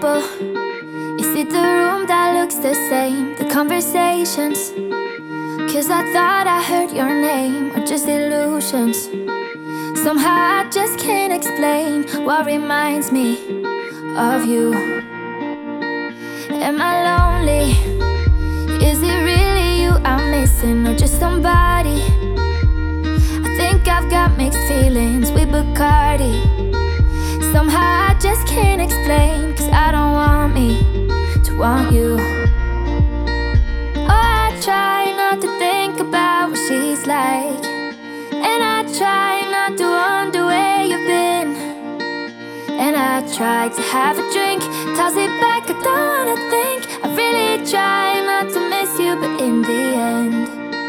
people? Is it the room that looks the same? The conversations? 'Cause I thought I heard your name, or just illusions. Somehow I just can't explain what reminds me of you. Am I lonely? Is it really you I'm missing, or just somebody? I think I've got mixed feelings with Bacardi. Somehow I just can't explain, 'cause I don't want me to want you. Oh, I try not to think about what she's like, and I try not to wonder where you've been. And I try to have a drink, toss it back, I don't wanna think. I really try not to miss you, but in the end